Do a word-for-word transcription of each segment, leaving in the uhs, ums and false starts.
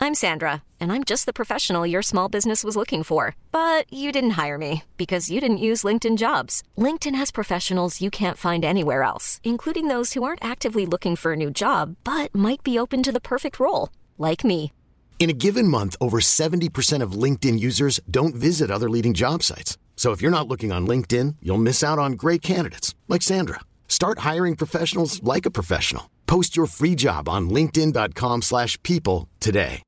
I'm Sandra, and I'm just the professional your small business was looking for. But you didn't hire me because you didn't use LinkedIn Jobs. LinkedIn has professionals you can't find anywhere else, including those who aren't actively looking for a new job, but might be open to the perfect role, like me. In a given month, over seventy percent of LinkedIn users don't visit other leading job sites. So if you're not looking on LinkedIn, you'll miss out on great candidates like Sandra. Start hiring professionals like a professional. Post your free job on linkedin.com slash people today.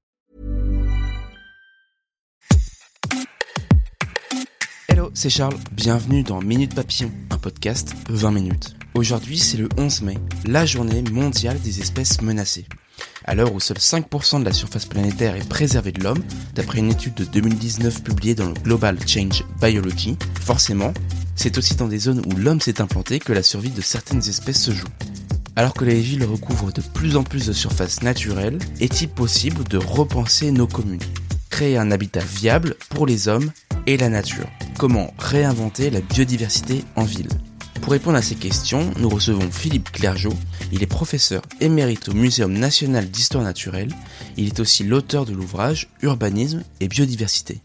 Hello, c'est Charles. Bienvenue dans Minute Papillon, un podcast vingt minutes. Aujourd'hui, c'est le onze mai, la journée mondiale des espèces menacées. À l'heure où seuls cinq pour cent de la surface planétaire est préservée de l'homme, d'après une étude de deux mille dix-neuf publiée dans le Global Change Biology, forcément, c'est aussi dans des zones où l'homme s'est implanté que la survie de certaines espèces se joue. Alors que les villes recouvrent de plus en plus de surfaces naturelles, est-il possible de repenser nos communes ? Créer un habitat viable pour les hommes et la nature ? Comment réinventer la biodiversité en ville ? Pour répondre à ces questions, nous recevons Philippe Clergeau. Il est professeur émérite au Muséum national d'histoire naturelle. Il est aussi l'auteur de l'ouvrage Urbanisme et biodiversité.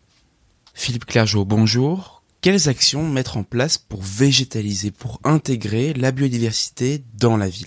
Philippe Clergeau, bonjour. Quelles actions mettre en place pour végétaliser, pour intégrer la biodiversité dans la ville ?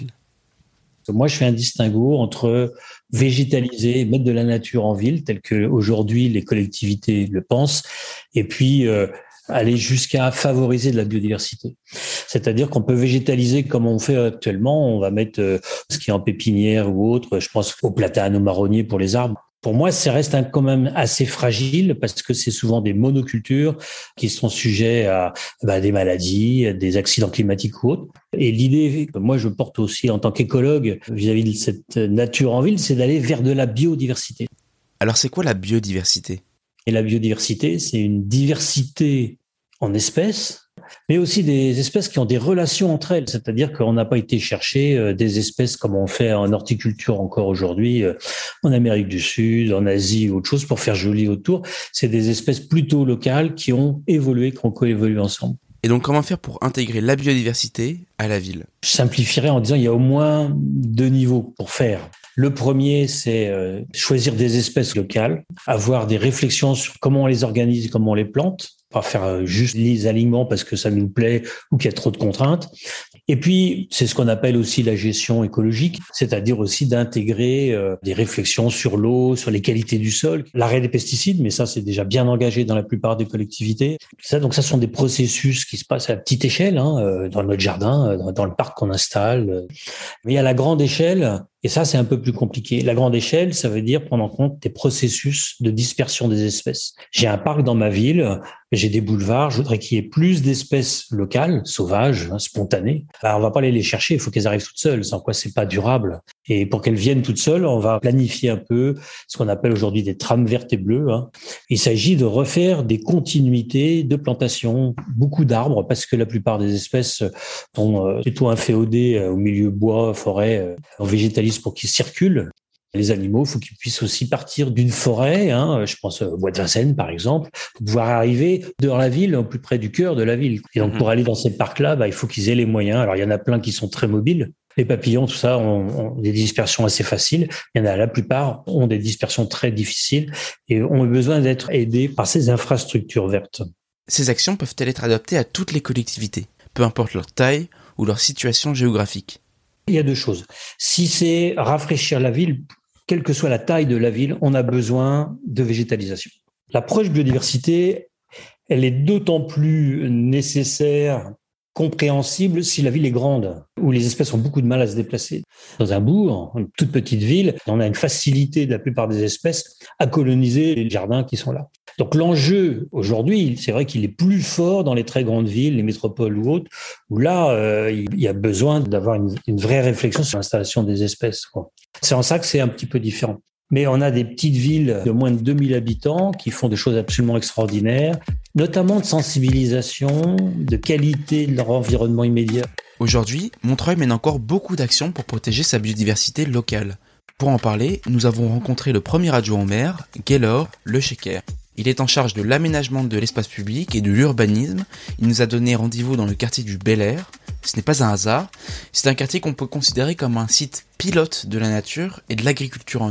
Moi, je fais un distinguo entre végétaliser, mettre de la nature en ville, tel que aujourd'hui les collectivités le pensent, et puis euh, aller jusqu'à favoriser de la biodiversité. C'est-à-dire qu'on peut végétaliser comme on fait actuellement. On va mettre euh, ce qui est en pépinière ou autre. Je pense aux platanes, aux marronniers pour les arbres. Pour moi, ça reste un, quand même assez fragile parce que c'est souvent des monocultures qui sont sujets à bah, des maladies, à des accidents climatiques ou autres. Et l'idée que moi je porte aussi en tant qu'écologue vis-à-vis de cette nature en ville, c'est d'aller vers de la biodiversité. Alors c'est quoi la biodiversité ? Et la biodiversité, c'est une diversité en espèces, mais aussi des espèces qui ont des relations entre elles. C'est-à-dire qu'on n'a pas été chercher des espèces comme on fait en horticulture encore aujourd'hui, en Amérique du Sud, en Asie ou autre chose, pour faire joli autour. C'est des espèces plutôt locales qui ont évolué, qui ont coévolué ensemble. Et donc comment faire pour intégrer la biodiversité à la ville ? Je simplifierais en disant qu'il y a au moins deux niveaux pour faire. Le premier, c'est euh, choisir des espèces locales, avoir des réflexions sur comment on les organise, comment on les plante, pas faire juste les alignements parce que ça nous plaît ou qu'il y a trop de contraintes. Et puis, c'est ce qu'on appelle aussi la gestion écologique, c'est-à-dire aussi d'intégrer euh, des réflexions sur l'eau, sur les qualités du sol, l'arrêt des pesticides, mais ça, c'est déjà bien engagé dans la plupart des collectivités. Ça, donc, ça sont des processus qui se passent à petite échelle, hein, dans notre jardin, dans, dans le parc qu'on installe. Mais à la grande échelle, et ça, c'est un peu plus compliqué. La grande échelle, ça veut dire prendre en compte des processus de dispersion des espèces. J'ai un parc dans ma ville, j'ai des boulevards, je voudrais qu'il y ait plus d'espèces locales, sauvages, hein, spontanées. Alors, on va pas aller les chercher, il faut qu'elles arrivent toutes seules, sans quoi c'est pas durable. Et pour qu'elles viennent toutes seules, on va planifier un peu ce qu'on appelle aujourd'hui des trames vertes et bleues. Hein. Il s'agit de refaire des continuités de plantation, beaucoup d'arbres, parce que la plupart des espèces sont plutôt inféodées au milieu bois, forêt, en végétalisme pour qu'ils circulent. Les animaux, il faut qu'ils puissent aussi partir d'une forêt, hein, je pense au bois de Vincennes par exemple, pour pouvoir arriver dans la ville, au plus près du cœur de la ville. Et donc pour aller dans ces parcs-là, bah, il faut qu'ils aient les moyens. Alors il y en a plein qui sont très mobiles. Les papillons, tout ça, ont, ont des dispersions assez faciles. Il y en a, la plupart ont des dispersions très difficiles et ont besoin d'être aidés par ces infrastructures vertes. Ces actions peuvent-elles être adaptées à toutes les collectivités, peu importe leur taille ou leur situation géographique ? Il y a deux choses. Si c'est rafraîchir la ville, quelle que soit la taille de la ville, on a besoin de végétalisation. L'approche biodiversité, elle est d'autant plus nécessaire, compréhensible si la ville est grande, où les espèces ont beaucoup de mal à se déplacer. Dans un bourg, une toute petite ville, on a une facilité de la plupart des espèces à coloniser les jardins qui sont là. Donc l'enjeu aujourd'hui, c'est vrai qu'il est plus fort dans les très grandes villes, les métropoles ou autres, où là, euh, il y a besoin d'avoir une, une vraie réflexion sur l'installation des espèces, quoi. C'est en ça que c'est un petit peu différent. Mais on a des petites villes de moins de deux mille habitants qui font des choses absolument extraordinaires, notamment de sensibilisation, de qualité de leur environnement immédiat. Aujourd'hui, Montreuil mène encore beaucoup d'actions pour protéger sa biodiversité locale. Pour en parler, nous avons rencontré le premier adjoint au maire, Gaylor Le Sheker. Il est en charge de l'aménagement de l'espace public et de l'urbanisme. Il nous a donné rendez-vous dans le quartier du Bel Air. Ce n'est pas un hasard. C'est un quartier qu'on peut considérer comme un site pilote de la nature et de l'agriculture en ville.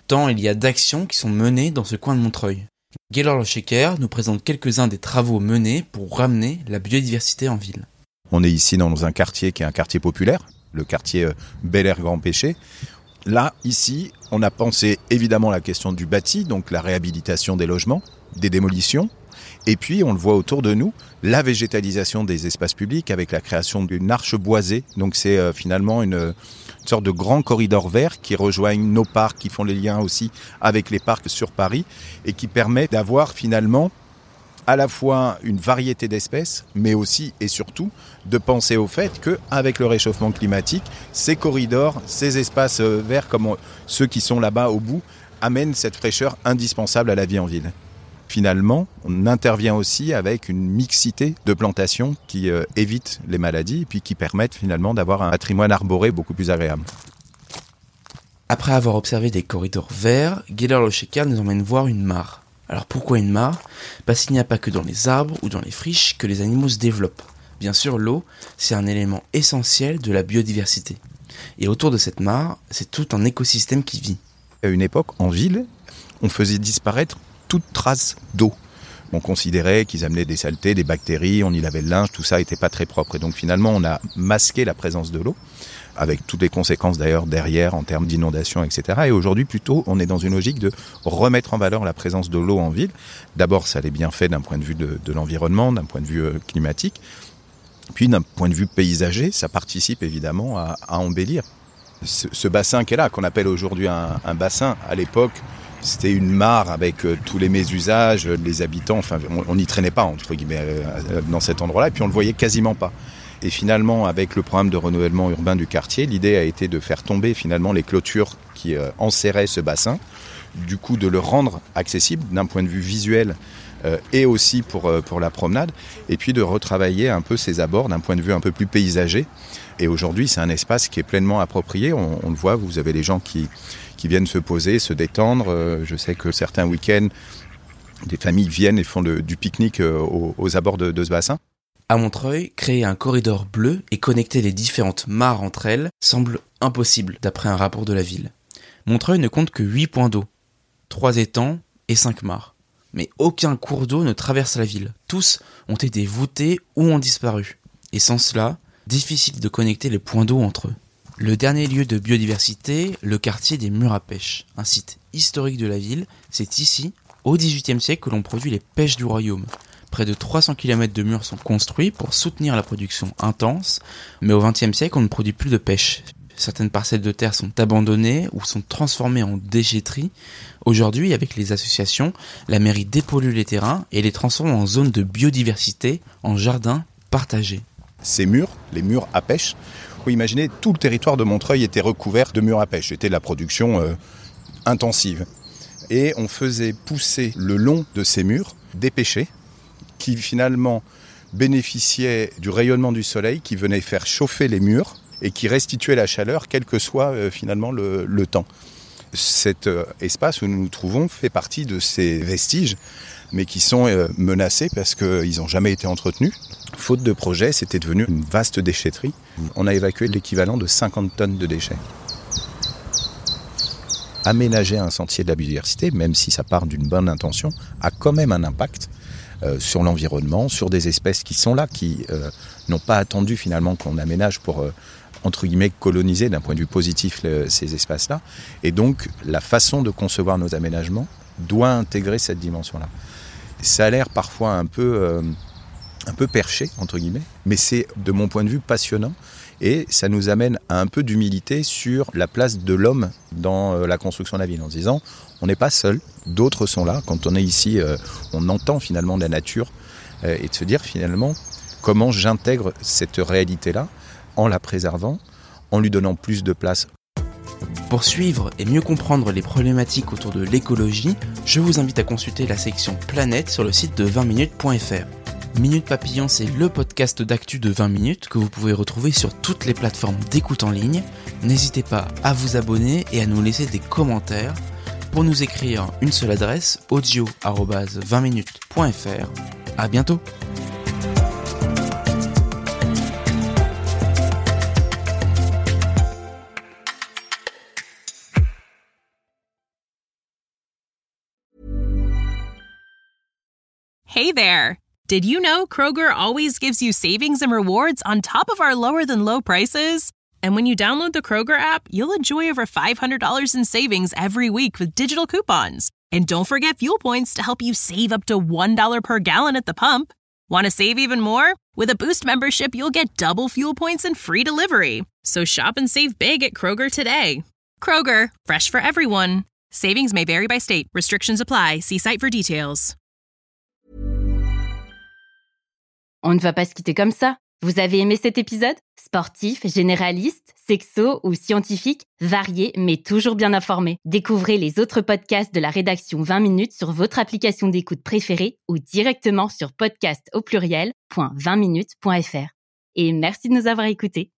tant il y a d'actions qui sont menées dans ce coin de Montreuil. Gaylor Shaker nous présente quelques-uns des travaux menés pour ramener la biodiversité en ville. On est ici dans un quartier qui est un quartier populaire, le quartier Bel Air Grand Péché. Là, ici, on a pensé évidemment la question du bâti, donc la réhabilitation des logements, des démolitions. Et puis, on le voit autour de nous, la végétalisation des espaces publics avec la création d'une arche boisée. Donc, c'est euh, finalement une, une sorte de grand corridor vert qui rejoignent nos parcs, qui font les liens aussi avec les parcs sur Paris et qui permet d'avoir finalement à la fois une variété d'espèces, mais aussi et surtout de penser au fait qu'avec le réchauffement climatique, ces corridors, ces espaces verts comme ceux qui sont là-bas au bout, amènent cette fraîcheur indispensable à la vie en ville. Finalement, on intervient aussi avec une mixité de plantations qui euh, évitent les maladies et puis qui permettent finalement d'avoir un patrimoine arboré beaucoup plus agréable. Après avoir observé des corridors verts, Gaylor Shaker nous emmène voir une mare. Alors pourquoi une mare ? Parce qu'il n'y a pas que dans les arbres ou dans les friches que les animaux se développent. Bien sûr, l'eau, c'est un élément essentiel de la biodiversité. Et autour de cette mare, c'est tout un écosystème qui vit. À une époque, en ville, on faisait disparaître toute trace d'eau. On considérait qu'ils amenaient des saletés, des bactéries, on y lavait le linge, tout ça n'était pas très propre. Et donc finalement, on a masqué la présence de l'eau, avec toutes les conséquences d'ailleurs derrière en termes d'inondation, et cetera. Et aujourd'hui, plutôt, on est dans une logique de remettre en valeur la présence de l'eau en ville. D'abord, ça l'est bien fait d'un point de vue de, de l'environnement, d'un point de vue euh, climatique. Puis d'un point de vue paysager, ça participe évidemment à, à embellir. Ce, ce bassin qui est là, qu'on appelle aujourd'hui un, un bassin, à l'époque, c'était une mare avec euh, tous les mésusages, les habitants, enfin on n'y traînait pas entre guillemets euh, dans cet endroit-là, et puis on le voyait quasiment pas. Et finalement, avec le programme de renouvellement urbain du quartier, l'idée a été de faire tomber finalement les clôtures qui euh, enserraient ce bassin, du coup de le rendre accessible d'un point de vue visuel euh, et aussi pour, euh, pour la promenade, et puis de retravailler un peu ses abords d'un point de vue un peu plus paysager. Et aujourd'hui, c'est un espace qui est pleinement approprié. On, on le voit, vous avez les gens qui, qui viennent se poser, se détendre. Euh, je sais que certains week-ends, des familles viennent et font le, du pique-nique euh, aux, aux abords de, de ce bassin. À Montreuil, créer un corridor bleu et connecter les différentes mares entre elles semble impossible d'après un rapport de la ville. Montreuil ne compte que huit points d'eau, trois étangs et cinq mares. Mais aucun cours d'eau ne traverse la ville. Tous ont été voûtés ou ont disparu. Et sans cela, difficile de connecter les points d'eau entre eux. Le dernier lieu de biodiversité, le quartier des Murs à Pêche, un site historique de la ville, c'est ici, au dix-huitième siècle, que l'on produit les pêches du royaume. Près de trois cents kilomètres de murs sont construits pour soutenir la production intense, mais au vingtième siècle, on ne produit plus de pêche. Certaines parcelles de terre sont abandonnées ou sont transformées en déchetterie. Aujourd'hui, avec les associations, la mairie dépollue les terrains et les transforme en zones de biodiversité, en jardins partagés. Ces murs, les murs à pêche, vous imaginez, tout le territoire de Montreuil était recouvert de murs à pêche. C'était de la production euh, intensive. Et on faisait pousser le long de ces murs des pêchers qui finalement bénéficiaient du rayonnement du soleil, qui venait faire chauffer les murs et qui restituait la chaleur, quel que soit euh, finalement le, le temps. Cet euh, espace où nous nous trouvons fait partie de ces vestiges, mais qui sont euh, menacés parce qu'ils n'ont jamais été entretenus. Faute de projet, c'était devenu une vaste déchetterie. On a évacué l'équivalent de cinquante tonnes de déchets. Aménager un sentier de la biodiversité, même si ça part d'une bonne intention, a quand même un impact euh, sur l'environnement, sur des espèces qui sont là, qui euh, n'ont pas attendu finalement qu'on aménage pour, euh, entre guillemets, coloniser d'un point de vue positif le, ces espaces-là. Et donc, la façon de concevoir nos aménagements doit intégrer cette dimension-là. Ça a l'air parfois un peu... Euh, un peu perché, entre guillemets, mais c'est, de mon point de vue, passionnant et ça nous amène à un peu d'humilité sur la place de l'homme dans la construction de la ville, en se disant, on n'est pas seul, d'autres sont là. Quand on est ici, euh, on entend finalement la nature euh, et de se dire finalement, comment j'intègre cette réalité-là en la préservant, en lui donnant plus de place. Pour suivre et mieux comprendre les problématiques autour de l'écologie, je vous invite à consulter la section Planète sur le site de vingt minutes point f r. Minute Papillon, c'est le podcast d'actu de vingt minutes que vous pouvez retrouver sur toutes les plateformes d'écoute en ligne. N'hésitez pas à vous abonner et à nous laisser des commentaires. Pour nous écrire, une seule adresse, audio arobase vingt minutes point f r. À bientôt! Hey there! Did you know Kroger always gives you savings and rewards on top of our lower-than-low prices? And when you download the Kroger app, you'll enjoy over five hundred dollars in savings every week with digital coupons. And don't forget fuel points to help you save up to one dollar per gallon at the pump. Want to save even more? With a Boost membership, you'll get double fuel points and free delivery. So shop and save big at Kroger today. Kroger, fresh for everyone. Savings may vary by state. Restrictions apply. See site for details. On ne va pas se quitter comme ça. Vous avez aimé cet épisode ? Sportif, généraliste, sexo ou scientifique, varié mais toujours bien informé. Découvrez les autres podcasts de la rédaction vingt minutes sur votre application d'écoute préférée ou directement sur podcast au pluriel point vingt minutes point f r. Et merci de nous avoir écoutés.